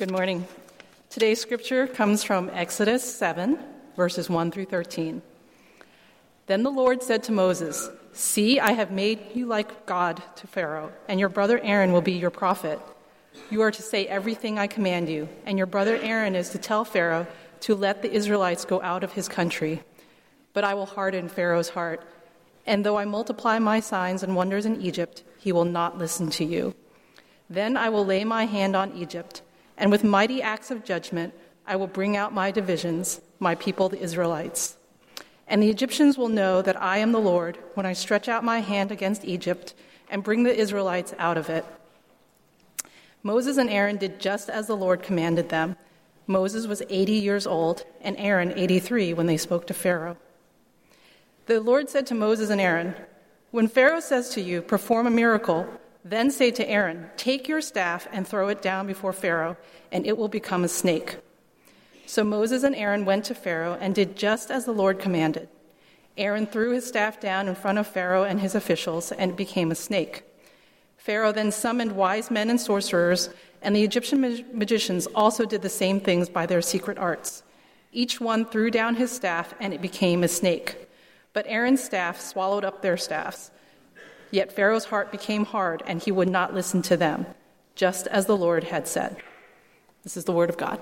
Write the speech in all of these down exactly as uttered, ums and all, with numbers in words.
Good morning. Today's scripture comes from Exodus seven, verses one through thirteen. Then the Lord said to Moses, "See, I have made you like God to Pharaoh, and your brother Aaron will be your prophet. You are to say everything I command you, and your brother Aaron is to tell Pharaoh to let the Israelites go out of his country. But I will harden Pharaoh's heart, and though I multiply my signs and wonders in Egypt, he will not listen to you. Then I will lay my hand on Egypt, and with mighty acts of judgment I will bring out my divisions, my people the Israelites. And the Egyptians will know that I am the Lord when I stretch out my hand against Egypt and bring the Israelites out of it." Moses and Aaron did just as the Lord commanded them. Moses was eighty years old, and Aaron eighty-three when they spoke to Pharaoh. The Lord said to Moses and Aaron, "When Pharaoh says to you, 'Perform a miracle,' then say to Aaron, 'Take your staff and throw it down before Pharaoh, and it will become a snake.'" So Moses and Aaron went to Pharaoh and did just as the Lord commanded. Aaron threw his staff down in front of Pharaoh and his officials, and it became a snake. Pharaoh then summoned wise men and sorcerers, and the Egyptian mag- magicians also did the same things by their secret arts. Each one threw down his staff, and it became a snake. But Aaron's staff swallowed up their staffs. Yet Pharaoh's heart became hard, and he would not listen to them, just as the Lord had said. This is the word of God.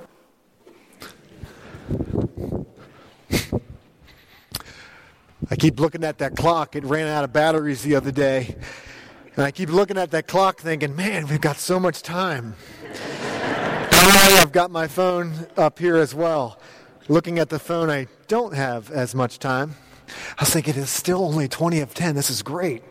I keep looking at that clock. It ran out of batteries the other day. And I keep looking at that clock thinking, man, we've got so much time. And I've got my phone up here as well. Looking at the phone, I don't have as much time. I was thinking, it's still only twenty of ten. This is great.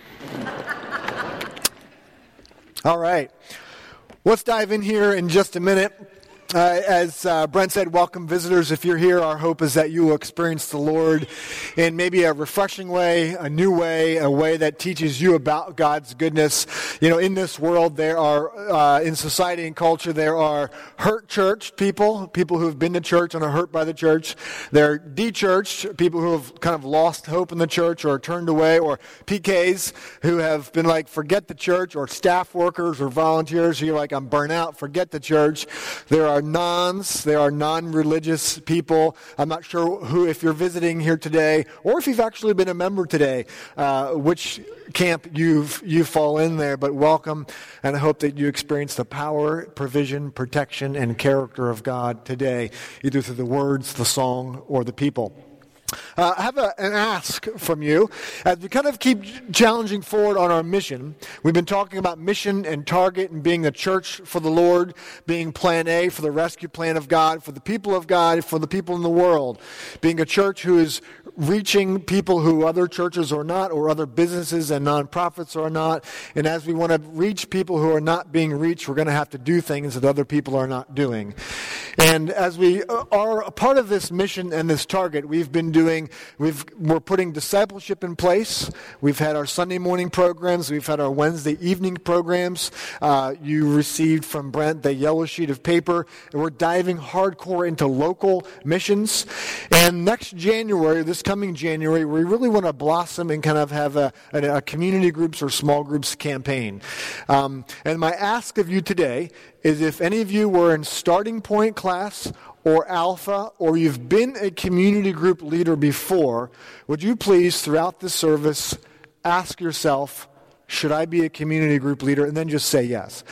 All right. Let's dive in here in just a minute. Uh, as uh, Brent said, welcome visitors. If you're here, our hope is that you will experience the Lord in maybe a refreshing way, a new way, a way that teaches you about God's goodness. You know, in this world, there are, uh, in society and culture, there are hurt church people, people who have been to church and are hurt by the church. There are de-churched, people who have kind of lost hope in the church or turned away, or P Ks who have been like, forget the church, or staff workers or volunteers who are like, I'm burnt out, forget the church. There are nons, there are non-religious people. I'm not sure who, if you're visiting here today, or if you've actually been a member today, uh, which camp you've you fall in there, but welcome, and I hope that you experience the power, provision, protection, and character of God today, either through the words, the song, or the people. Uh, I have a, an ask from you. As we kind of keep challenging forward on our mission, we've been talking about mission and target and being a church for the Lord, being plan A for the rescue plan of God, for the people of God, for the people in the world, being a church who is reaching people who other churches are not, or other businesses and nonprofits are not. And as we want to reach people who are not being reached, we're going to have to do things that other people are not doing. And as we are a part of this mission and this target, we've been doing, we've, we're putting discipleship in place. We've had our Sunday morning programs. We've had our Wednesday evening programs. Uh, you received from Brent the yellow sheet of paper. And we're diving hardcore into local missions. And next January, this coming January, we really want to blossom and kind of have a, a, a community groups or small groups campaign. Um, and my ask of you today is, if any of you were in starting point class or alpha, or you've been a community group leader before, would you please, throughout this service, ask yourself, should I be a community group leader? And then just say yes.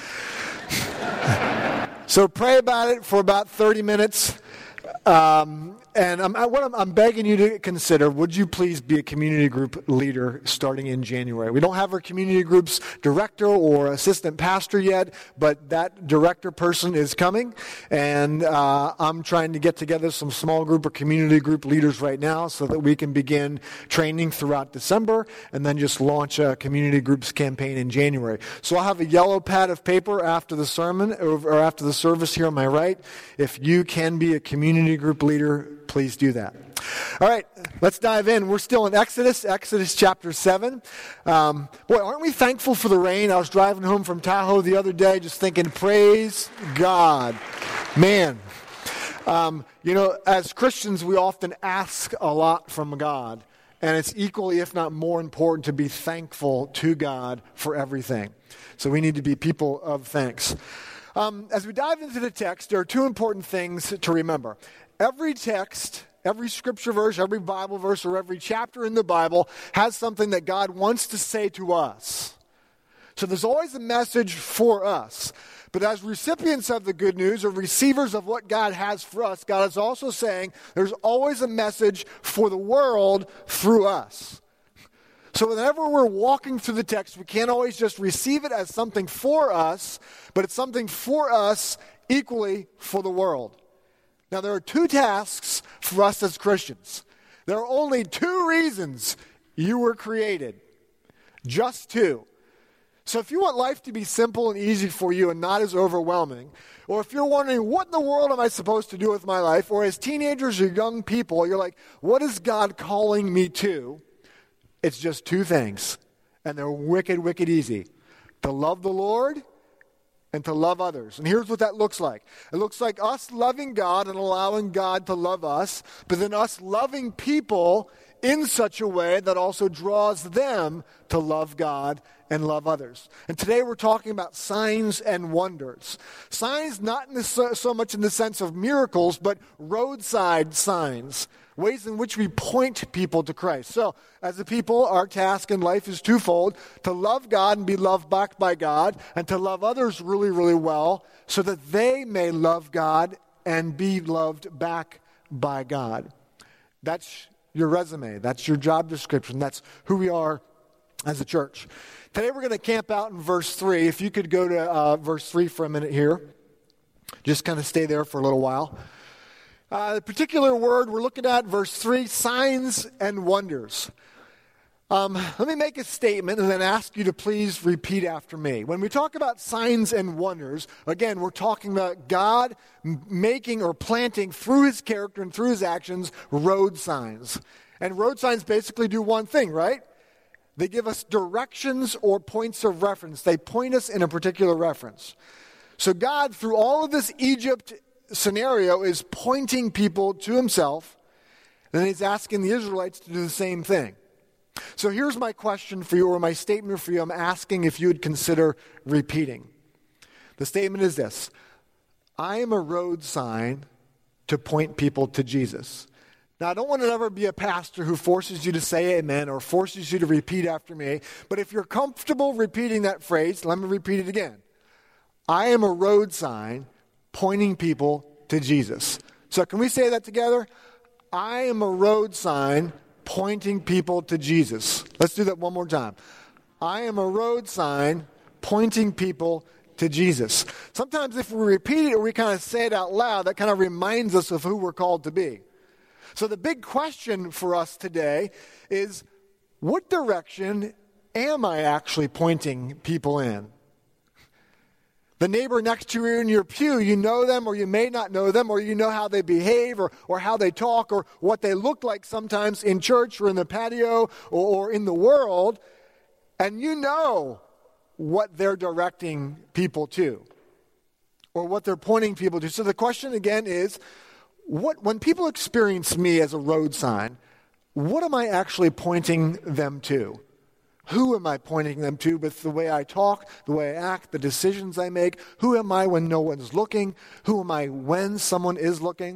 So pray about it for about thirty minutes. Um, and I'm, I, what I'm, I'm begging you to consider, would you please be a community group leader starting in January? We don't have our community group's director or assistant pastor yet, but that director person is coming. And uh, I'm trying to get together some small group or community group leaders right now so that we can begin training throughout December and then just launch a community groups campaign in January. So I'll have a yellow pad of paper after the sermon or after the service here on my right. If you can be a community group leader, please do that. All right, let's dive in. We're still in Exodus, Exodus chapter seven. Um, boy, aren't we thankful for the rain? I was driving home from Tahoe the other day just thinking, praise God. Man, um, you know, as Christians, we often ask a lot from God. And it's equally, if not more important, to be thankful to God for everything. So we need to be people of thanks. Um, as we dive into the text, there are two important things to remember. Every text, every scripture verse, every Bible verse, or every chapter in the Bible has something that God wants to say to us. So there's always a message for us. But as recipients of the good news, or receivers of what God has for us, God is also saying there's always a message for the world through us. So whenever we're walking through the text, we can't always just receive it as something for us, but it's something for us equally for the world. Now, there are two tasks for us as Christians. There are only two reasons you were created. Just two. So if you want life to be simple and easy for you and not as overwhelming, or if you're wondering, what in the world am I supposed to do with my life? Or as teenagers or young people, you're like, what is God calling me to? It's just two things, and they're wicked, wicked easy. To love the Lord and to love others. And here's what that looks like. It looks like us loving God and allowing God to love us, but then us loving people in such a way that also draws them to love God and love others. And today we're talking about signs and wonders. Signs not in the, so, so much in the sense of miracles, but roadside signs. Ways in which we point people to Christ. So, as a people, our task in life is twofold: to love God and be loved back by God, and to love others really, really well, so that they may love God and be loved back by God. That's your resume. That's your job description. That's who we are as a church. Today we're going to camp out in verse three. If you could go to uh, verse three for a minute here. Just kind of stay there for a little while. Uh, the particular word we're looking at, verse three, signs and wonders. Um, let me make a statement and then ask you to please repeat after me. When we talk about signs and wonders, again, we're talking about God making or planting through his character and through his actions road signs. And road signs basically do one thing, right? They give us directions or points of reference. They point us in a particular reference. So God, through all of this Egypt scenario, is pointing people to himself, and then he's asking the Israelites to do the same thing. So here's my question for you, or my statement for you. I'm asking if you would consider repeating. The statement is this: I am a road sign to point people to Jesus. Now, I don't want to ever be a pastor who forces you to say amen or forces you to repeat after me, but if you're comfortable repeating that phrase, let me repeat it again. I am a road sign pointing people to Jesus. So can we say that together? I am a road sign pointing people to Jesus. Let's do that one more time. I am a road sign pointing people to Jesus. Sometimes if we repeat it or we kind of say it out loud, that kind of reminds us of who we're called to be. So the big question for us today is, what direction am I actually pointing people in? The neighbor next to you in your pew, you know them or you may not know them, or you know how they behave or, or how they talk or what they look like sometimes in church or in the patio or, or in the world, and you know what they're directing people to or what they're pointing people to. So the question again is, what when people experience me as a road sign, what am I actually pointing them to? Who am I pointing them to with the way I talk, the way I act, the decisions I make? Who am I when no one's looking? Who am I when someone is looking?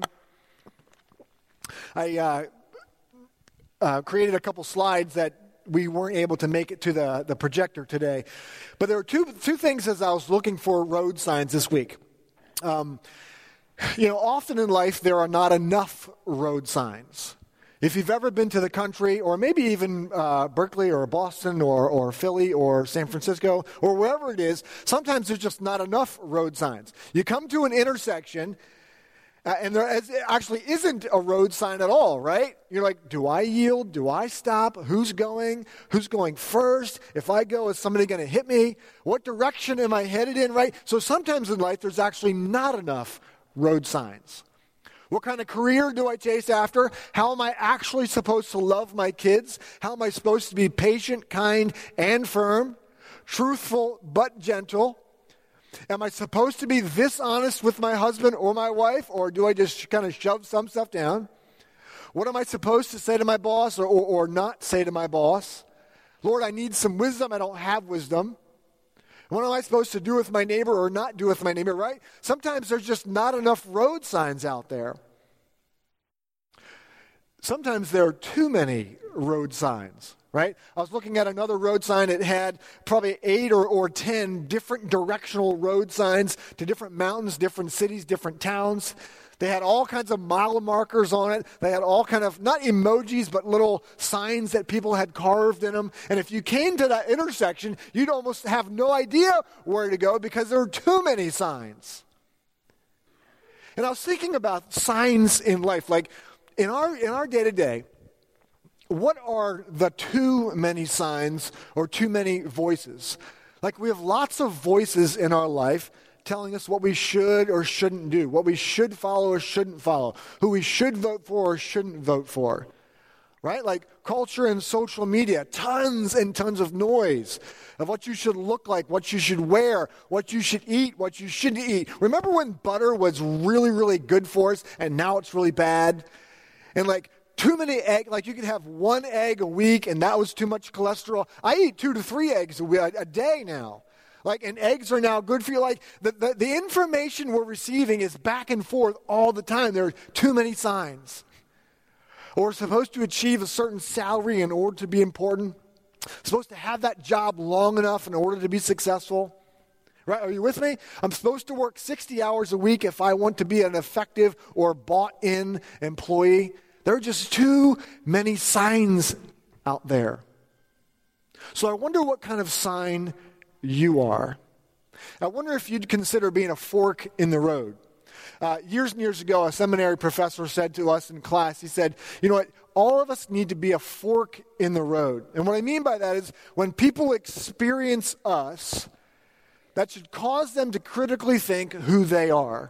I uh, uh, created a couple slides that we weren't able to make it to the, the projector today. But there were two, two things as I was looking for road signs this week. Um, you know, often in life there are not enough road signs. If you've ever been to the country, or maybe even uh, Berkeley or Boston or, or Philly or San Francisco or wherever it is, sometimes there's just not enough road signs. You come to an intersection, uh, and there is, actually isn't a road sign at all, right? You're like, do I yield? Do I stop? Who's going? Who's going first? If I go, is somebody going to hit me? What direction am I headed in, right? So sometimes in life, there's actually not enough road signs. What kind of career do I chase after? How am I actually supposed to love my kids? How am I supposed to be patient, kind, and firm? Truthful, but gentle? Am I supposed to be this honest with my husband or my wife? Or do I just kind of shove some stuff down? What am I supposed to say to my boss or, or, or not say to my boss? Lord, I need some wisdom. I don't have wisdom. What am I supposed to do with my neighbor or not do with my neighbor, right? Sometimes there's just not enough road signs out there. Sometimes there are too many road signs, right? I was looking at another road sign. It had probably eight or, or ten different directional road signs to different mountains, different cities, different towns. They had all kinds of mile markers on it. They had all kind of, not emojis, but little signs that people had carved in them. And if you came to that intersection, you'd almost have no idea where to go because there were too many signs. And I was thinking about signs in life. Like in our in our day-to-day, what are the too many signs or too many voices? Like we have lots of voices in our life telling us what we should or shouldn't do, what we should follow or shouldn't follow, who we should vote for or shouldn't vote for, right? Like culture and social media, tons and tons of noise of what you should look like, what you should wear, what you should eat, what you shouldn't eat. Remember when butter was really, really good for us and now it's really bad? And like too many eggs, like you could have one egg a week and that was too much cholesterol. I eat two to three eggs a, a day now. Like, and eggs are now good for you. Like, the, the, the information we're receiving is back and forth all the time. There are too many signs. Or we're supposed to achieve a certain salary in order to be important. Supposed to have that job long enough in order to be successful. Right? Are you with me? I'm supposed to work sixty hours a week if I want to be an effective or bought-in employee. There are just too many signs out there. So I wonder what kind of sign you are. I wonder if you'd consider being a fork in the road. Uh, years and years ago, a seminary professor said to us in class, he said, you know what, all of us need to be a fork in the road. And what I mean by that is when people experience us, that should cause them to critically think who they are.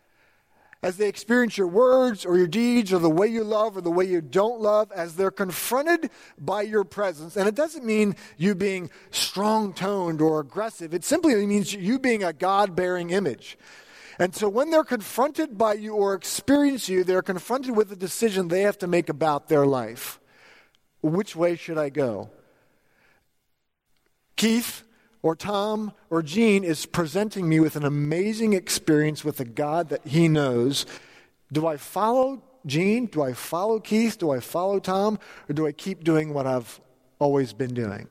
As they experience your words or your deeds or the way you love or the way you don't love, as they're confronted by your presence. And it doesn't mean you being strong-toned or aggressive. It simply means you being a God-bearing image. And so when they're confronted by you or experience you, they're confronted with a decision they have to make about their life. Which way should I go? Keith or Tom or Gene is presenting me with an amazing experience with a God that he knows. Do I follow Gene? Do I follow Keith? Do I follow Tom? Or do I keep doing what I've always been doing?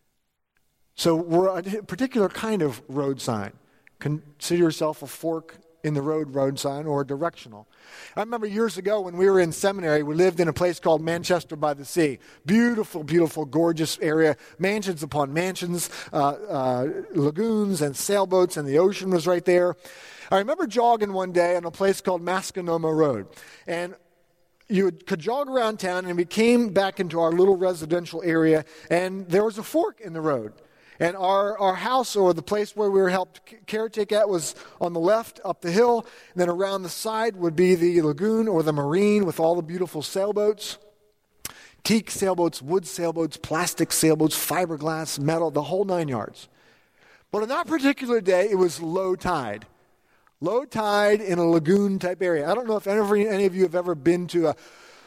So we're a particular kind of road sign. Consider yourself a fork in the road road sign or directional. I remember years ago when we were in seminary, we lived in a place called Manchester by the Sea. Beautiful, beautiful, gorgeous area. Mansions upon mansions, uh, uh, lagoons and sailboats, and the ocean was right there. I remember jogging one day on a place called Mascanoma Road. And you would, could jog around town, and we came back into our little residential area, and there was a fork in the road. And our, our house, or the place where we were helped caretake at, was on the left up the hill. And then around the side would be the lagoon or the marine with all the beautiful sailboats. Teak sailboats, wood sailboats, plastic sailboats, fiberglass, metal, the whole nine yards. But on that particular day, it was low tide. Low tide in a lagoon type area. I don't know if any, any of you have ever been to a,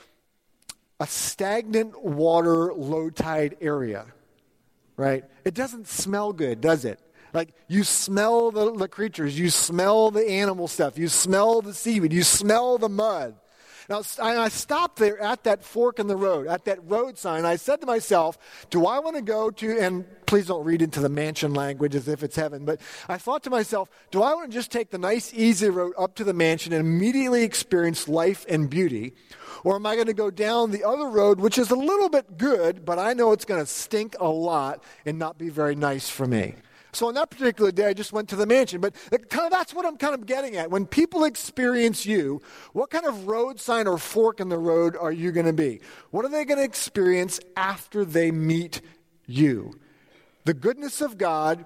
a stagnant water low tide area. Right? It doesn't smell good, does it? Like, you smell the, the creatures, you smell the animal stuff, you smell the seaweed, you smell the mud. Now, I stopped there at that fork in the road, at that road sign. I said to myself, do I want to go to, and please don't read into the mansion language as if it's heaven, but I thought to myself, do I want to just take the nice, easy road up to the mansion and immediately experience life and beauty? Or am I going to go down the other road, which is a little bit good, but I know it's going to stink a lot and not be very nice for me? So on that particular day, I just went to the mansion. But kind of that's what I'm kind of getting at. When people experience you, what kind of road sign or fork in the road are you going to be? What are they going to experience after they meet you? The goodness of God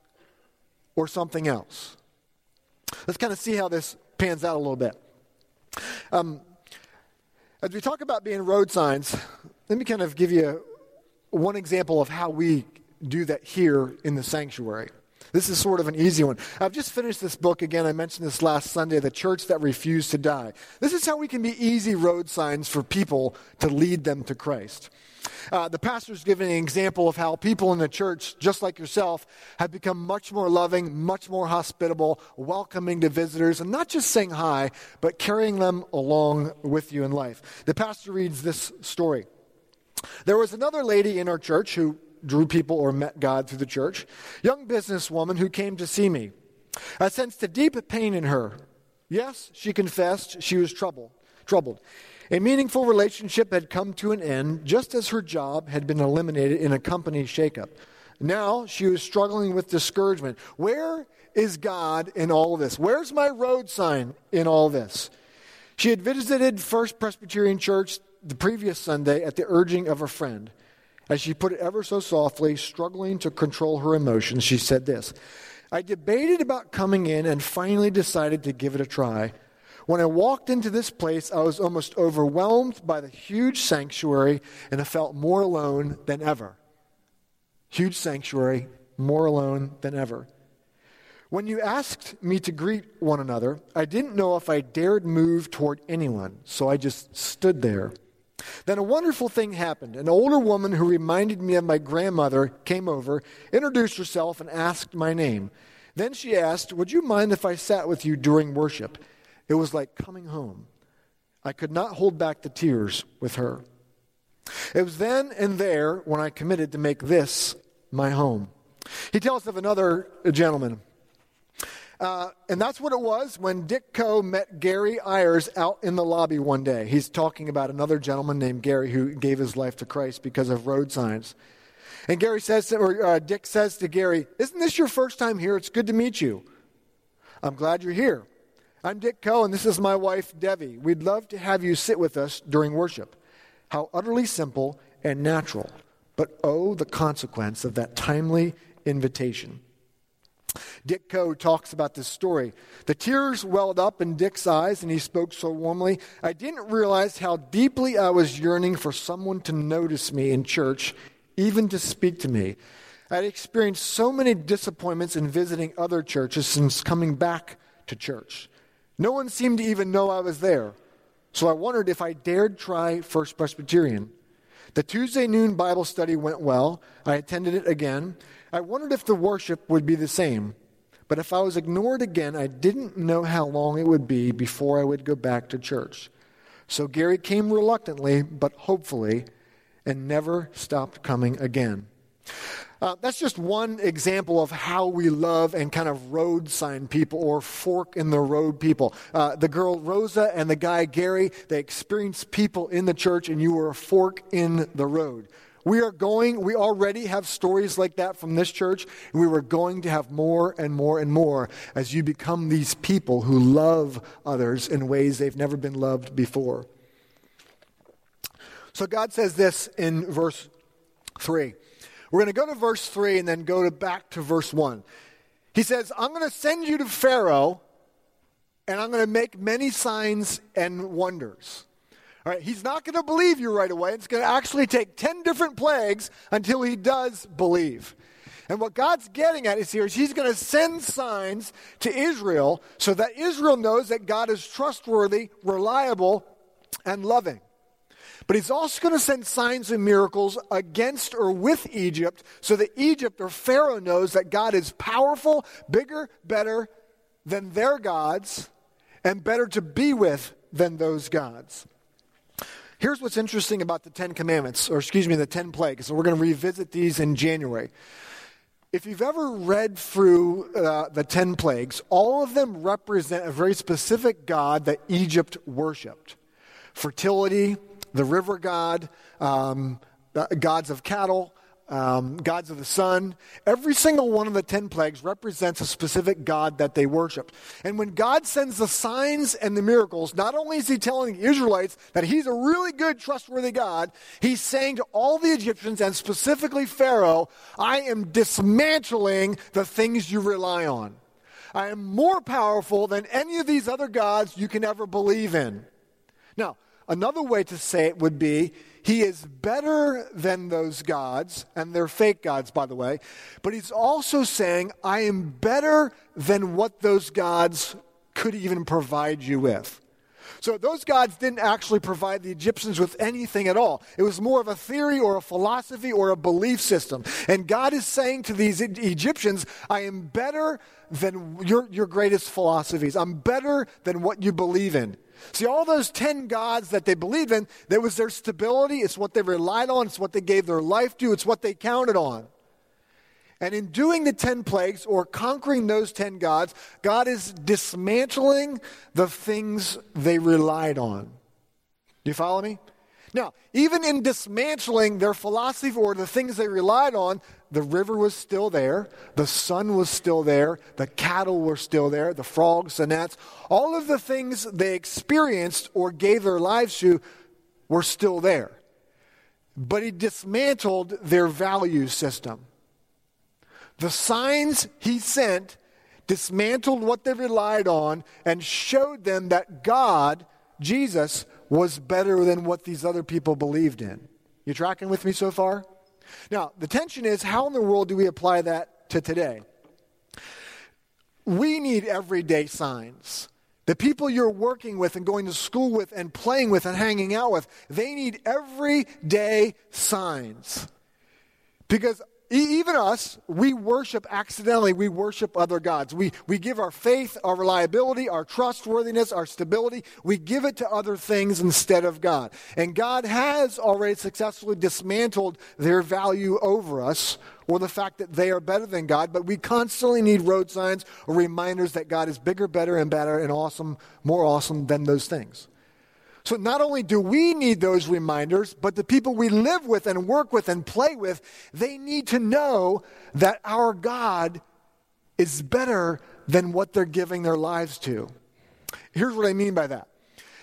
or something else? Let's kind of see how this pans out a little bit. Um, As we talk about being road signs, let me kind of give you one example of how we do that here in the sanctuary. This is sort of an easy one. I've just finished this book. Again, I mentioned this last Sunday, The Church That Refused to Die. This is how we can be easy road signs for people to lead them to Christ. Uh, the pastor's giving an example of how people in the church, just like yourself, have become much more loving, much more hospitable, welcoming to visitors, and not just saying hi, but carrying them along with you in life. The pastor reads this story. There was another lady in our church who drew people or met God through the church, young businesswoman who came to see me. I sensed a deep pain in her. Yes, she confessed she was troubled. troubled. A meaningful relationship had come to an end just as her job had been eliminated in a company shakeup. Now she was struggling with discouragement. Where is God in all of this? Where's my road sign in all this? She had visited First Presbyterian Church the previous Sunday at the urging of a friend. As she put it ever so softly, struggling to control her emotions, she said this, I debated about coming in and finally decided to give it a try. When I walked into this place, I was almost overwhelmed by the huge sanctuary, and I felt more alone than ever. Huge sanctuary, more alone than ever. When you asked me to greet one another, I didn't know if I dared move toward anyone, so I just stood there. Then a wonderful thing happened. An older woman who reminded me of my grandmother came over, introduced herself, and asked my name. Then she asked, would you mind if I sat with you during worship? It was like coming home. I could not hold back the tears with her. It was then and there when I committed to make this my home. He tells of another gentleman. Uh, and that's what it was when Dick Coe met Gary Ayers out in the lobby one day. He's talking about another gentleman named Gary who gave his life to Christ because of road signs. And Gary says, to, or uh, Dick says to Gary, isn't this your first time here? It's good to meet you. I'm glad you're here. I'm Dick Coe, and this is my wife, Debbie. We'd love to have you sit with us during worship. How utterly simple and natural, but oh, the consequence of that timely invitation. Dick Coe talks about this story. The tears welled up in Dick's eyes, and he spoke so warmly. I didn't realize how deeply I was yearning for someone to notice me in church, even to speak to me. I'd experienced so many disappointments in visiting other churches since coming back to church. No one seemed to even know I was there. So I wondered if I dared try First Presbyterian. The Tuesday noon Bible study went well. I attended it again. I wondered if the worship would be the same. But if I was ignored again, I didn't know how long it would be before I would go back to church. So Gary came reluctantly, but hopefully, and never stopped coming again. Uh, that's just one example of how we love and kind of road sign people or fork in the road people. Uh, the girl Rosa and the guy Gary, they experienced people in the church, and you were a fork in the road. We are going, we already have stories like that from this church, and we were going to have more and more and more as you become these people who love others in ways they've never been loved before. So God says this in verse three. We're going to go to verse three and then go to back to verse one. He says, I'm going to send you to Pharaoh, and I'm going to make many signs and wonders. All right, he's not going to believe you right away. It's going to actually take ten different plagues until he does believe. And what God's getting at is here is he's going to send signs to Israel so that Israel knows that God is trustworthy, reliable, and loving. But he's also going to send signs and miracles against or with Egypt so that Egypt or Pharaoh knows that God is powerful, bigger, better than their gods, and better to be with than those gods. Here's what's interesting about the Ten Commandments, or excuse me, the Ten Plagues. So we're going to revisit these in January. If you've ever read through uh, the Ten Plagues, all of them represent a very specific god that Egypt worshipped. Fertility, the river god, um, gods of cattle, um, gods of the sun. Every single one of the ten plagues represents a specific god that they worshiped. And when God sends the signs and the miracles, not only is he telling the Israelites that he's a really good, trustworthy God, he's saying to all the Egyptians, and specifically Pharaoh, I am dismantling the things you rely on. I am more powerful than any of these other gods you can ever believe in. Now, another way to say it would be, he is better than those gods, and they're fake gods, by the way, but he's also saying, I am better than what those gods could even provide you with. So those gods didn't actually provide the Egyptians with anything at all. It was more of a theory or a philosophy or a belief system. And God is saying to these Egyptians, I am better than your, your greatest philosophies. I'm better than what you believe in. See, all those ten gods that they believed in, that was their stability. It's what they relied on. It's what they gave their life to. It's what they counted on. And in doing the ten plagues or conquering those ten gods, God is dismantling the things they relied on. Do you follow me? Now, even in dismantling their philosophy or the things they relied on, the river was still there, the sun was still there, the cattle were still there, the frogs, the gnats. All of the things they experienced or gave their lives to were still there. But he dismantled their value system. The signs he sent dismantled what they relied on and showed them that God, Jesus, was better than what these other people believed in. You tracking with me so far? Now, the tension is, how in the world do we apply that to today? We need everyday signs. The people you're working with and going to school with and playing with and hanging out with, they need everyday signs. Because even us, we worship accidentally, we worship other gods. We, we give our faith, our reliability, our trustworthiness, our stability, we give it to other things instead of God. And God has already successfully dismantled their value over us, or the fact that they are better than God, but we constantly need road signs or reminders that God is bigger, better, and better, and awesome, more awesome than those things. So not only do we need those reminders, but the people we live with and work with and play with, they need to know that our God is better than what they're giving their lives to. Here's what I mean by that.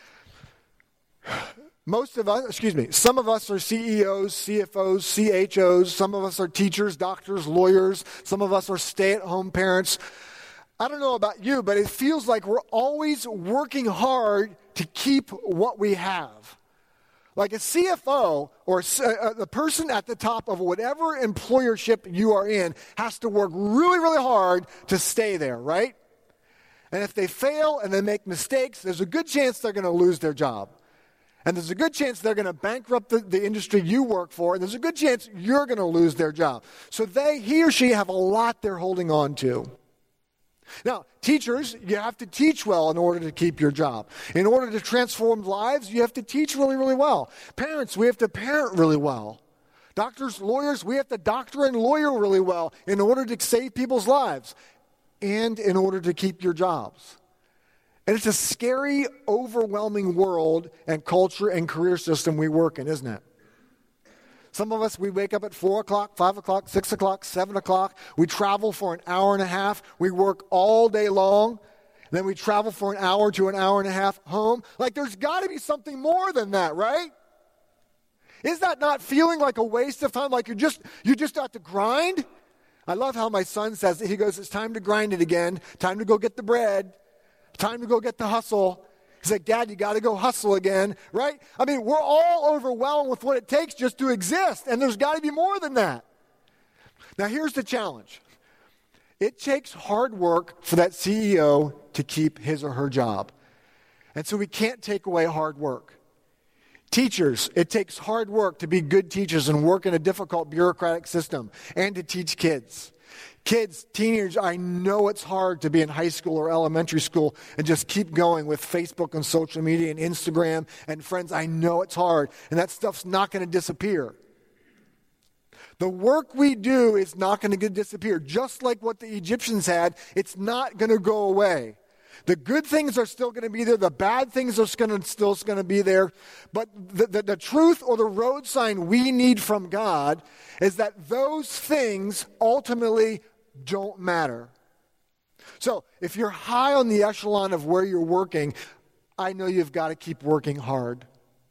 Most of us, excuse me, some of us are C E Os, C F Os, C H Os. Some of us are teachers, doctors, lawyers. Some of us are stay-at-home parents. I don't know about you, but it feels like we're always working hard to keep what we have. Like a C F O or the person at the top of whatever employership you are in has to work really, really hard to stay there, right? And if they fail and they make mistakes, there's a good chance they're going to lose their job. And there's a good chance they're going to bankrupt the, the industry you work for, and there's a good chance you're going to lose their job. So they, he or she, have a lot they're holding on to. Now, teachers, you have to teach well in order to keep your job. In order to transform lives, you have to teach really, really well. Parents, we have to parent really well. Doctors, lawyers, we have to doctor and lawyer really well in order to save people's lives and in order to keep your jobs. And it's a scary, overwhelming world and culture and career system we work in, isn't it? Some of us, we wake up at four o'clock, five o'clock, six o'clock, seven o'clock. We travel for an hour and a half. We work all day long. Then we travel for an hour to an hour and a half home. Like, there's got to be something more than that, right? Is that not feeling like a waste of time? Like you're just, you just got to grind? I love how my son says it. He goes, it's time to grind it again. Time to go get the bread. Time to go get the hustle. He's like, Dad, you got to go hustle again, right? I mean, we're all overwhelmed with what it takes just to exist, and there's got to be more than that. Now, here's the challenge. It takes hard work for that C E O to keep his or her job. And so we can't take away hard work. Teachers, it takes hard work to be good teachers and work in a difficult bureaucratic system and to teach kids. Kids, teenagers, I know it's hard to be in high school or elementary school and just keep going with Facebook and social media and Instagram and friends. I know it's hard, and that stuff's not going to disappear. The work we do is not going to disappear. Just like what the Egyptians had, it's not going to go away. The good things are still going to be there. The bad things are gonna, still going to be there. But the, the, the truth or the road sign we need from God is that those things ultimately don't matter. So if you're high on the echelon of where you're working, I know you've got to keep working hard.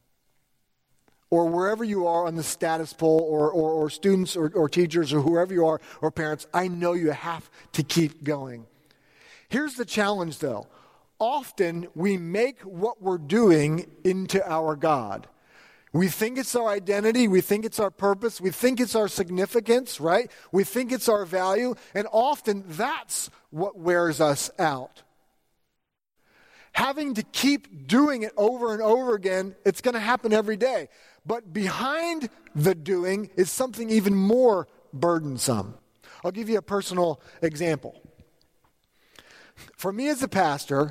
Or wherever you are on the status poll, or, or, or students or, or teachers or whoever you are, or parents, I know you have to keep going. Here's the challenge, though. Often we make what we're doing into our God. We think it's our identity. We think it's our purpose. We think it's our significance, right? We think it's our value. And often that's what wears us out. having to keep doing it over and over again, it's going to happen every day. But behind the doing is something even more burdensome. I'll give you a personal example. For me as a pastor,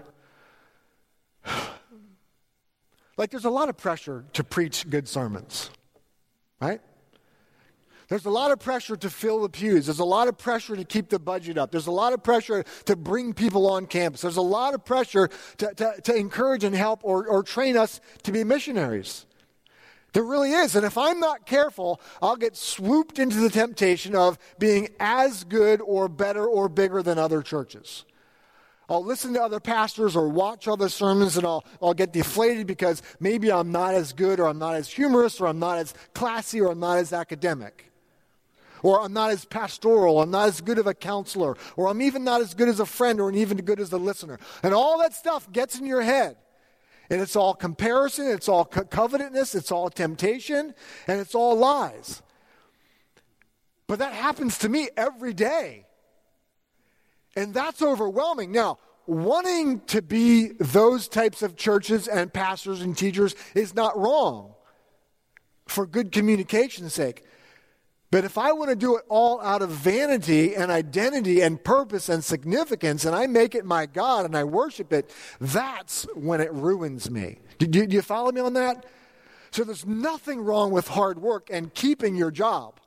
like there's a lot of pressure to preach good sermons, right? There's a lot of pressure to fill the pews. There's a lot of pressure to keep the budget up. There's a lot of pressure to bring people on campus. There's a lot of pressure to, to, to encourage and help or, or train us to be missionaries. There really is. And if I'm not careful, I'll get swooped into the temptation of being as good or better or bigger than other churches. I'll listen to other pastors or watch other sermons and I'll, I'll get deflated because maybe I'm not as good or I'm not as humorous or I'm not as classy or I'm not as academic. Or I'm not as pastoral, I'm not as good of a counselor, or I'm even not as good as a friend or even good as a listener. And all that stuff gets in your head. And it's all comparison, it's all co- covetousness, it's all temptation, and it's all lies. But that happens to me every day. And that's overwhelming. Now, wanting to be those types of churches and pastors and teachers is not wrong for good communication's sake. But if I want to do it all out of vanity and identity and purpose and significance, and I make it my God and I worship it, that's when it ruins me. Do, do, do you follow me on that? So there's nothing wrong with hard work and keeping your job.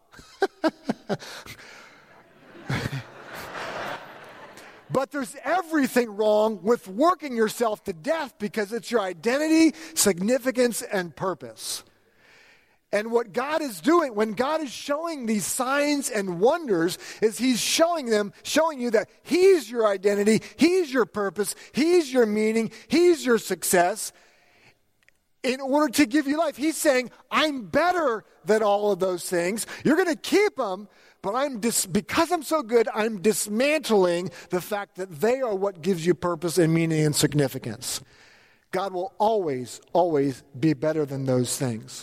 But there's everything wrong with working yourself to death because it's your identity, significance, and purpose. And what God is doing, when God is showing these signs and wonders, is He's showing them, showing you that He's your identity, He's your purpose, He's your meaning, He's your success, in order to give you life. He's saying, I'm better than all of those things. You're going to keep them, but I'm dis- because I'm so good, I'm dismantling the fact that they are what gives you purpose and meaning and significance. God will always, always be better than those things.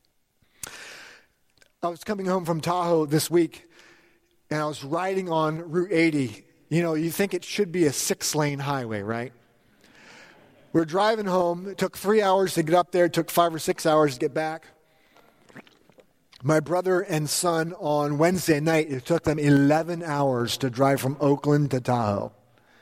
I was coming home from Tahoe this week, and I was riding on Route eighty. You know, you think it should be a six-lane highway, right? We're driving home. It took three hours to get up there. It took five or six hours to get back. My brother and son on Wednesday night, it took them eleven hours to drive from Oakland to Tahoe.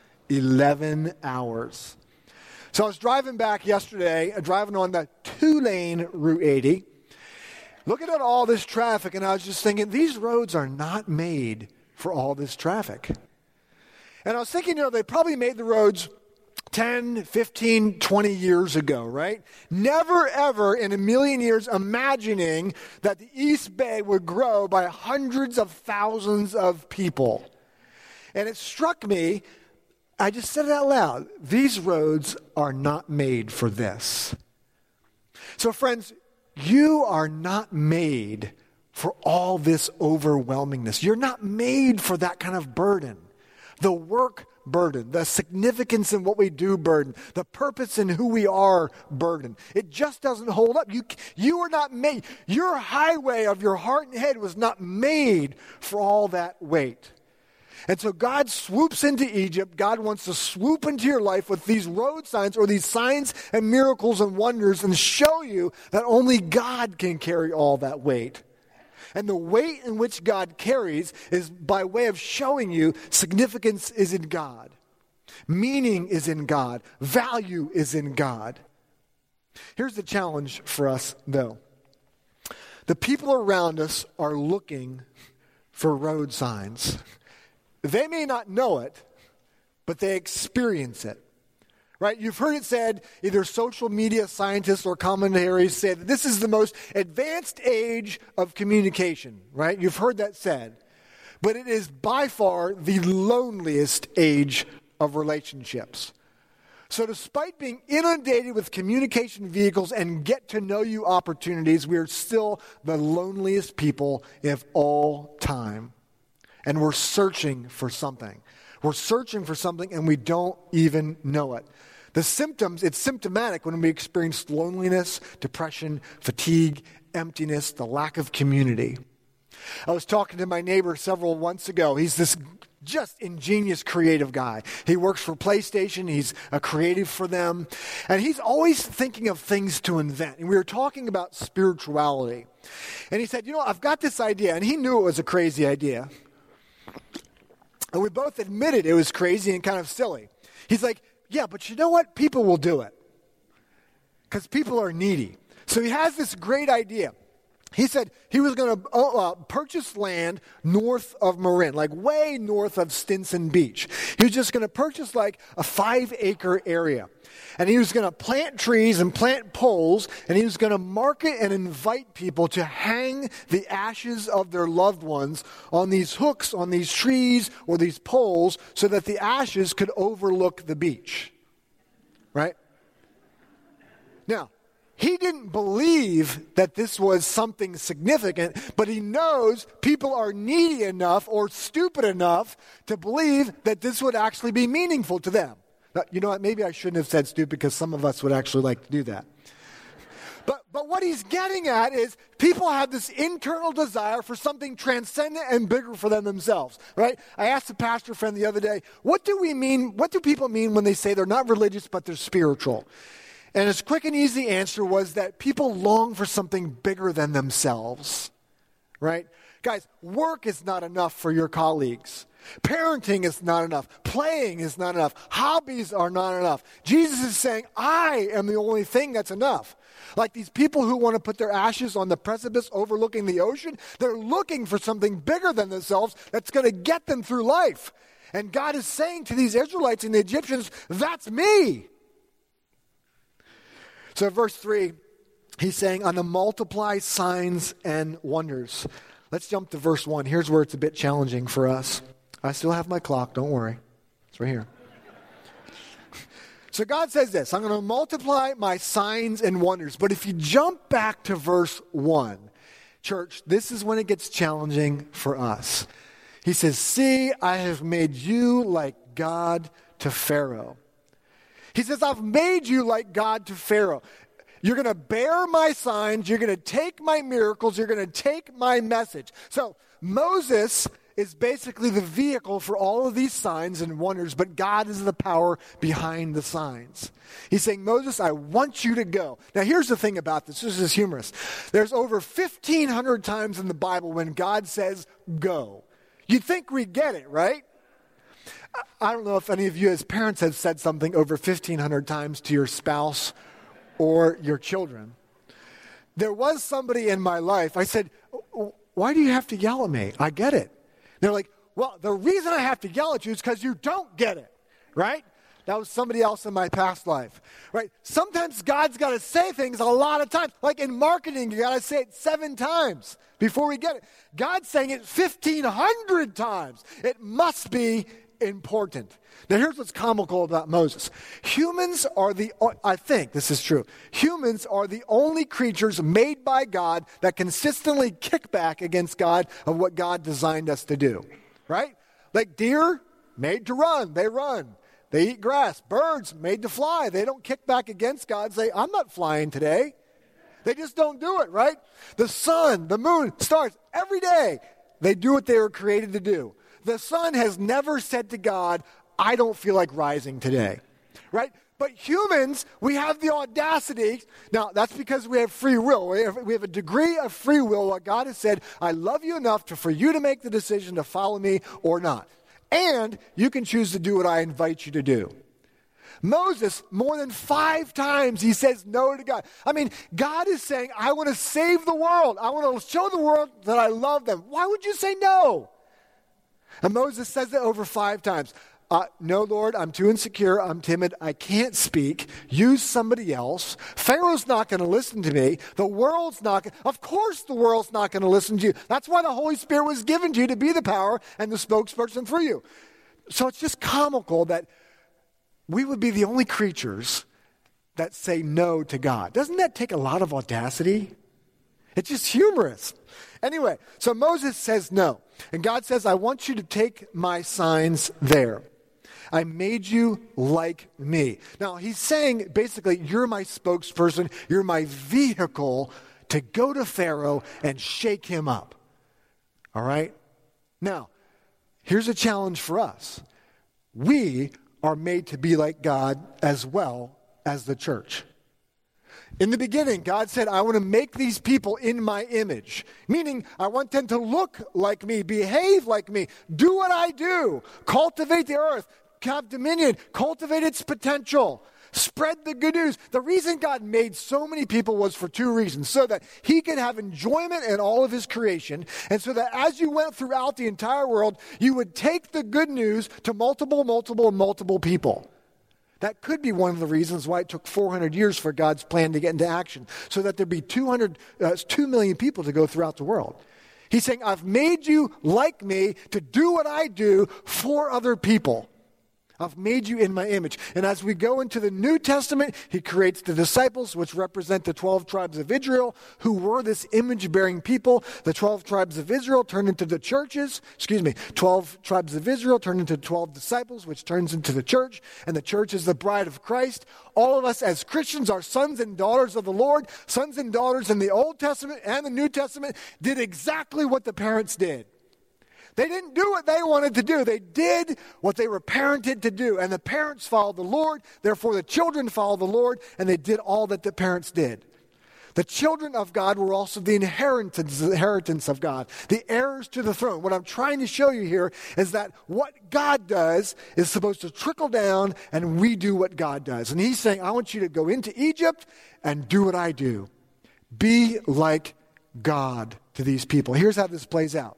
eleven hours. So I was driving back yesterday, driving on the two-lane Route eighty. Looking at all this traffic, and I was just thinking, these roads are not made for all this traffic. And I was thinking, you know, they probably made the roads ten, fifteen, twenty years ago, right? Never, ever in a million years imagining that the East Bay would grow by hundreds of thousands of people. And it struck me, I just said it out loud, these roads are not made for this. So friends, you are not made for all this overwhelmingness. You're not made for that kind of burden. The work burden, the significance in what we do burden, the purpose in who we are burden. It just doesn't hold up. You, you are not made. Your highway of your heart and head was not made for all that weight. And so God swoops into Egypt. God wants to swoop into your life with these road signs or these signs and miracles and wonders and show you that only God can carry all that weight. And the weight in which God carries is by way of showing you significance is in God. Meaning is in God. Value is in God. Here's the challenge for us, though. The people around us are looking for road signs. They may not know it, but they experience it. Right? You've heard it said, either social media scientists or commentaries say that this is the most advanced age of communication. Right? You've heard that said. But it is by far the loneliest age of relationships. So despite being inundated with communication vehicles and get-to-know-you opportunities, we are still the loneliest people of all time. And we're searching for something. We're searching for something and we don't even know it. The symptoms, it's symptomatic when we experience loneliness, depression, fatigue, emptiness, the lack of community. I was talking to my neighbor several months ago. He's this Just ingenious, creative guy. He works for PlayStation. He's a creative for them. And he's always thinking of things to invent. And we were talking about spirituality. And he said, you know, I've got this idea. And he knew it was a crazy idea. And we both admitted it was crazy and kind of silly. He's like, yeah, but you know what? People will do it. Because people are needy. So he has this great idea. He said he was going to uh, purchase land north of Marin, like way north of Stinson Beach. He was just going to purchase like a five-acre area. And he was going to plant trees and plant poles, and he was going to market and invite people to hang the ashes of their loved ones on these hooks, on these trees, or these poles, so that the ashes could overlook the beach. Right? Now, he didn't believe that this was something significant, but he knows people are needy enough or stupid enough to believe that this would actually be meaningful to them. Now, you know what? Maybe I shouldn't have said stupid because some of us would actually like to do that. But, but what he's getting at is people have this internal desire for something transcendent and bigger for them themselves, right? I asked a pastor friend the other day, what do we mean, what do people mean when they say they're not religious but they're spiritual? And his quick and easy answer was that people long for something bigger than themselves, right? Guys, work is not enough for your colleagues. Parenting is not enough. Playing is not enough. Hobbies are not enough. Jesus is saying, I am the only thing that's enough. Like these people who want to put their ashes on the precipice overlooking the ocean, they're looking for something bigger than themselves that's going to get them through life. And God is saying to these Israelites and the Egyptians, that's me. So verse three, he's saying, on the multiply signs and wonders. Let's jump to verse one. Here's where it's a bit challenging for us. I still have my clock, don't worry. It's right here. So God says this, I'm going to multiply my signs and wonders. But if you jump back to verse one, church, this is when it gets challenging for us. He says, see, I have made you like God to Pharaoh. He says, I've made you like God to Pharaoh. You're going to bear my signs. You're going to take my miracles. You're going to take my message. So Moses is basically the vehicle for all of these signs and wonders, but God is the power behind the signs. He's saying, Moses, I want you to go. Now, here's the thing about this. This is humorous. There's over fifteen hundred times in the Bible when God says, go. You'd think we get it, right? I don't know if any of you as parents have said something over fifteen hundred times to your spouse or your children. There was somebody in my life, I said, why do you have to yell at me? I get it. They're like, well, the reason I have to yell at you is because you don't get it, right? That was somebody else in my past life, right? Sometimes God's got to say things a lot of times. Like in marketing, you got to say it seven times before we get it. God's saying it fifteen hundred times. It must be important. Now, here's what's comical about Moses. Humans are the, I think this is true, humans are the only creatures made by God that consistently kick back against God of what God designed us to do, right? Like deer, made to run, they run. They eat grass. Birds, made to fly. They don't kick back against God and say, I'm not flying today. They just don't do it, right? The sun, the moon, stars, every day, they do what they were created to do. The sun has never said to God, I don't feel like rising today, right? But humans, we have the audacity. Now, that's because we have free will. We have, we have a degree of free will. What God has said, I love you enough to, for you to make the decision to follow me or not. And you can choose to do what I invite you to do. Moses, more than five times, he says no to God. I mean, God is saying, I want to save the world. I want to show the world that I love them. Why would you say no? And Moses says it over five times. Uh, no, Lord, I'm too insecure. I'm timid. I can't speak. Use somebody else. Pharaoh's not going to listen to me. The world's not going to. Of course the world's not going to listen to you. That's why the Holy Spirit was given to you to be the power and the spokesperson for you. So it's just comical that we would be the only creatures that say no to God. Doesn't that take a lot of audacity? It's just humorous. Anyway, so Moses says no. And God says, I want you to take my signs there. I made you like me. Now, he's saying, basically, you're my spokesperson. You're my vehicle to go to Pharaoh and shake him up. All right? Now, here's a challenge for us. We are made to be like God as well as the church. In the beginning, God said, I want to make these people in my image, meaning I want them to look like me, behave like me, do what I do, cultivate the earth, have dominion, cultivate its potential, spread the good news. The reason God made so many people was for two reasons. So that he could have enjoyment in all of his creation, and so that as you went throughout the entire world, you would take the good news to multiple, multiple, multiple people. That could be one of the reasons why it took four hundred years for God's plan to get into action, so that there'd be two hundred, uh, two million people to go throughout the world. He's saying, I've made you like me to do what I do for other people. I've made you in my image. And as we go into the New Testament, he creates the disciples, which represent the twelve tribes of Israel, who were this image-bearing people. The twelve tribes of Israel turned into the churches. Excuse me, twelve tribes of Israel turned into twelve disciples, which turns into the church. And the church is the bride of Christ. All of us as Christians are sons and daughters of the Lord. Sons and daughters in the Old Testament and the New Testament did exactly what the parents did. They didn't do what they wanted to do. They did what they were parented to do. And the parents followed the Lord. Therefore, the children followed the Lord. And they did all that the parents did. The children of God were also the inheritance, the inheritance of God, the heirs to the throne. What I'm trying to show you here is that what God does is supposed to trickle down, and we do what God does. And he's saying, I want you to go into Egypt and do what I do. Be like God to these people. Here's how this plays out.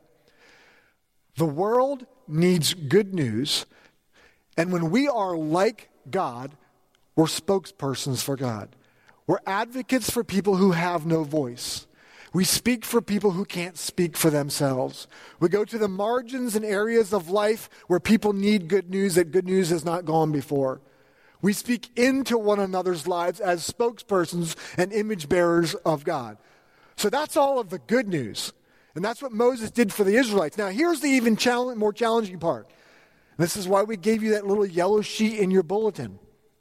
The world needs good news, and when we are like God, we're spokespersons for God. We're advocates for people who have no voice. We speak for people who can't speak for themselves. We go to the margins and areas of life where people need good news that good news has not gone before. We speak into one another's lives as spokespersons and image bearers of God. So that's all of the good news. And that's what Moses did for the Israelites. Now, here's the even challenge, more challenging part. This is why we gave you that little yellow sheet in your bulletin.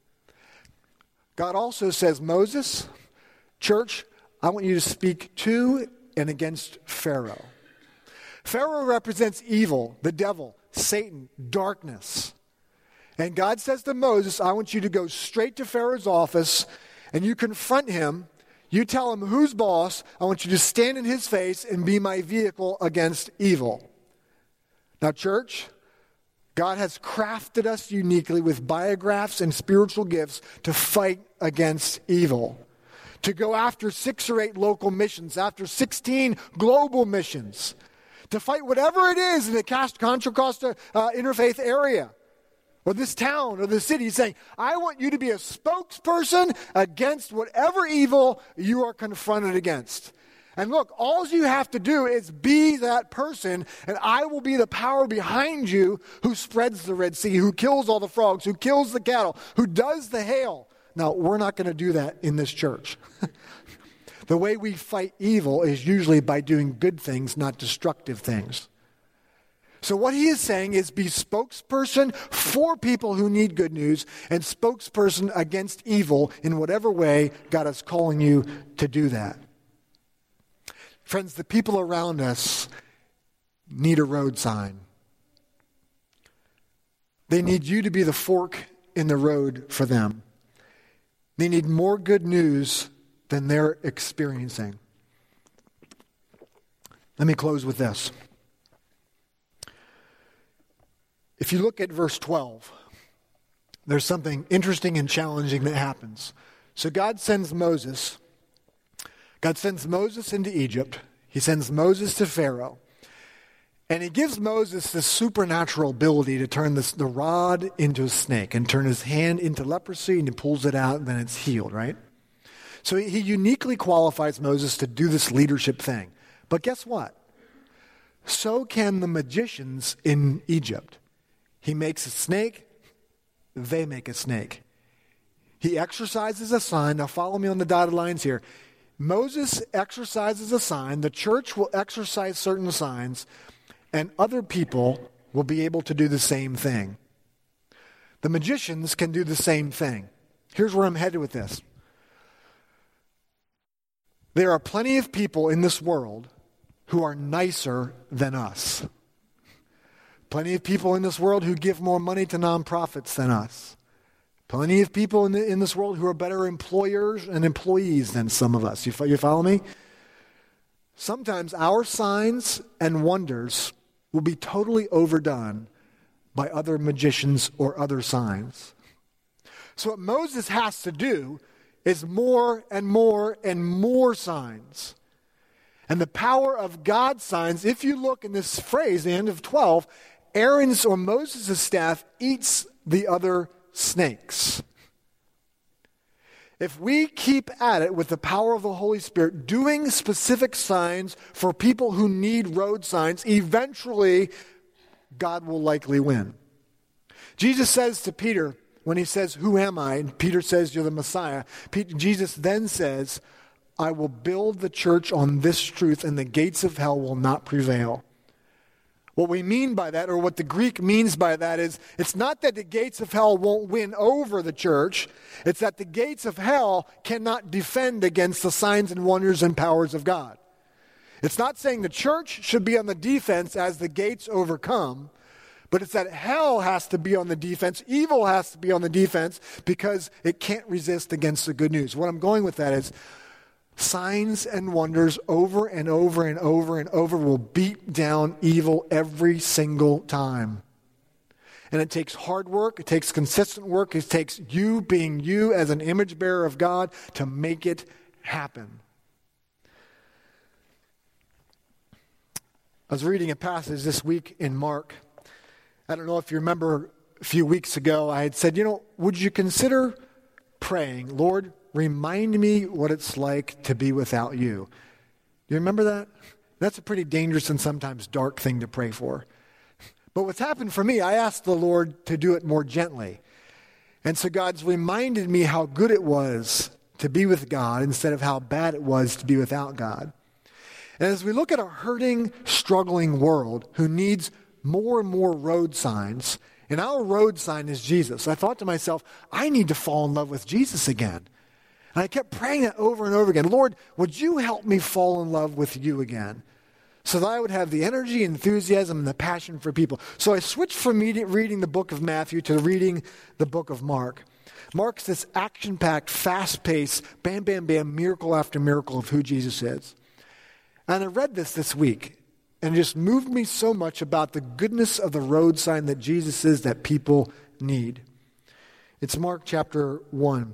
God also says, Moses, church, I want you to speak to and against Pharaoh. Pharaoh represents evil, the devil, Satan, darkness. And God says to Moses, I want you to go straight to Pharaoh's office, and you confront him. You tell him who's boss. I want you to stand in his face and be my vehicle against evil. Now, church, God has crafted us uniquely with biographs and spiritual gifts to fight against evil. To go after six or eight local missions, after sixteen global missions. To fight whatever it is in the Contra Costa uh, interfaith area. Or this town or the city, saying, I want you to be a spokesperson against whatever evil you are confronted against. And look, all you have to do is be that person, and I will be the power behind you who spreads the Red Sea, who kills all the frogs, who kills the cattle, who does the hail. Now, we're not going to do that in this church. The way we fight evil is usually by doing good things, not destructive things. So what he is saying is be spokesperson for people who need good news and spokesperson against evil in whatever way God is calling you to do that. Friends, the people around us need a road sign. They need you to be the fork in the road for them. They need more good news than they're experiencing. Let me close with this. If you look at verse twelve, there's something interesting and challenging that happens. So God sends Moses. God sends Moses into Egypt. He sends Moses to Pharaoh. And he gives Moses this supernatural ability to turn this, the rod into a snake and turn his hand into leprosy, and he pulls it out and then it's healed, right? So he uniquely qualifies Moses to do this leadership thing. But guess what? So can the magicians in Egypt. He makes a snake, they make a snake. He exercises a sign. Now follow me on the dotted lines here. Moses exercises a sign. The church will exercise certain signs, and other people will be able to do the same thing. The magicians can do the same thing. Here's where I'm headed with this. There are plenty of people in this world who are nicer than us. Plenty of people in this world who give more money to nonprofits than us. Plenty of people in, the, in this world who are better employers and employees than some of us. You, you follow me? Sometimes our signs and wonders will be totally overdone by other magicians or other signs. So what Moses has to do is more and more and more signs. And the power of God's signs, if you look in this phrase, the end of twelve, Aaron's or Moses' staff eats the other snakes. If we keep at it with the power of the Holy Spirit, doing specific signs for people who need road signs, eventually God will likely win. Jesus says to Peter, when he says, "Who am I?" and Peter says, "You're the Messiah." Peter, Jesus then says, "I will build the church on this truth, and the gates of hell will not prevail." What we mean by that, or what the Greek means by that, is it's not that the gates of hell won't win over the church. It's that the gates of hell cannot defend against the signs and wonders and powers of God. It's not saying the church should be on the defense as the gates overcome, but it's that hell has to be on the defense, evil has to be on the defense, because it can't resist against the good news. What I'm going with that is, signs and wonders over and over and over and over will beat down evil every single time. And it takes hard work, it takes consistent work, it takes you being you as an image bearer of God to make it happen. I was reading a passage this week in Mark. I don't know if you remember a few weeks ago, I had said, you know, would you consider praying, "Lord, remind me what it's like to be without you." Do you remember that? That's a pretty dangerous and sometimes dark thing to pray for. But what's happened for me, I asked the Lord to do it more gently. And so God's reminded me how good it was to be with God instead of how bad it was to be without God. And as we look at a hurting, struggling world who needs more and more road signs, and our road sign is Jesus, I thought to myself, I need to fall in love with Jesus again. And I kept praying that over and over again. Lord, would you help me fall in love with you again? So that I would have the energy, enthusiasm, and the passion for people. So I switched from reading the book of Matthew to reading the book of Mark. Mark's this action-packed, fast-paced, bam, bam, bam, miracle after miracle of who Jesus is. And I read this this week, and it just moved me so much about the goodness of the road sign that Jesus is that people need. It's Mark chapter one.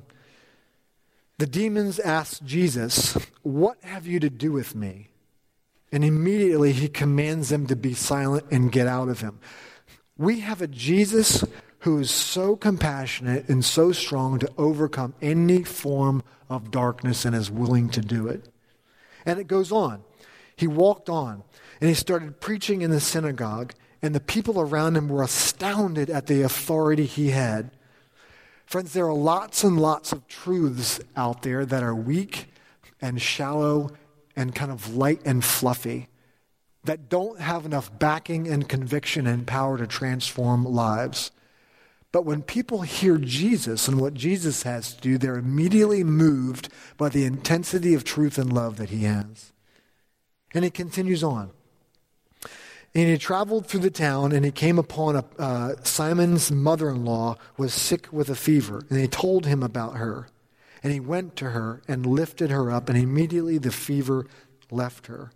The demons asked Jesus, "What have you to do with me?" And immediately he commands them to be silent and get out of him. We have a Jesus who is so compassionate and so strong to overcome any form of darkness and is willing to do it. And it goes on. He walked on and he started preaching in the synagogue, and the people around him were astounded at the authority he had. Friends, there are lots and lots of truths out there that are weak and shallow and kind of light and fluffy, that don't have enough backing and conviction and power to transform lives. But when people hear Jesus and what Jesus has to do, they're immediately moved by the intensity of truth and love that he has. And he continues on. And he traveled through the town, and he came upon a, uh, Simon's mother-in-law was sick with a fever, and they told him about her. And he went to her and lifted her up, and immediately the fever left her.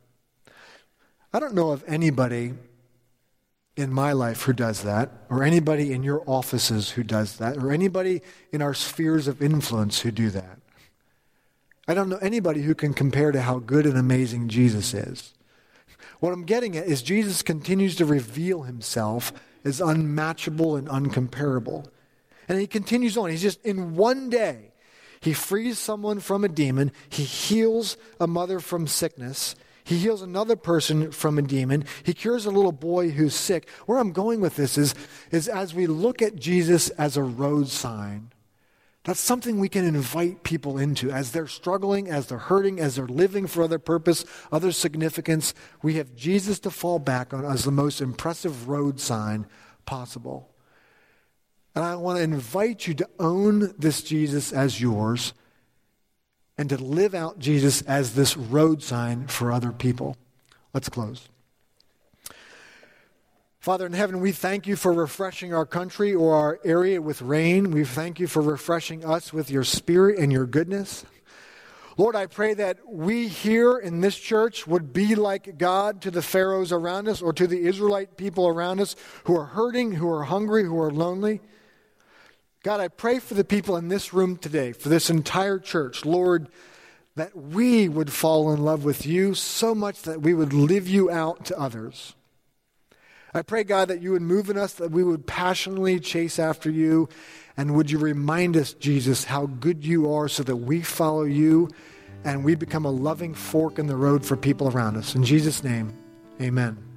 I don't know of anybody in my life who does that, or anybody in your offices who does that, or anybody in our spheres of influence who do that. I don't know anybody who can compare to how good and amazing Jesus is. What I'm getting at is Jesus continues to reveal himself as unmatchable and uncomparable. And he continues on. He's just, in one day, he frees someone from a demon. He heals a mother from sickness. He heals another person from a demon. He cures a little boy who's sick. Where I'm going with this is, is as we look at Jesus as a road sign, that's something we can invite people into. As they're struggling, as they're hurting, as they're living for other purpose, other significance, we have Jesus to fall back on as the most impressive road sign possible. And I want to invite you to own this Jesus as yours and to live out Jesus as this road sign for other people. Let's close. Father in heaven, we thank you for refreshing our country or our area with rain. We thank you for refreshing us with your spirit and your goodness. Lord, I pray that we here in this church would be like God to the Pharaohs around us or to the Israelite people around us who are hurting, who are hungry, who are lonely. God, I pray for the people in this room today, for this entire church, Lord, that we would fall in love with you so much that we would live you out to others. I pray, God, that you would move in us, that we would passionately chase after you, and would you remind us, Jesus, how good you are so that we follow you and we become a loving fork in the road for people around us. In Jesus' name, amen.